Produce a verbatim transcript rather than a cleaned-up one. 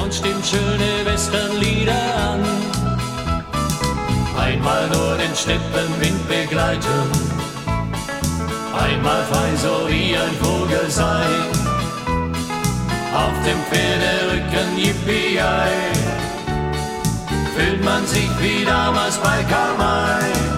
und stimmt schöne Westernlieder an. Einmal nur den Steppenwind begleiten, einmal frei so wie ein Vogel sein. Auf dem Pferderücken, yippie-ei, fühlt man sich wie damals bei Karl May.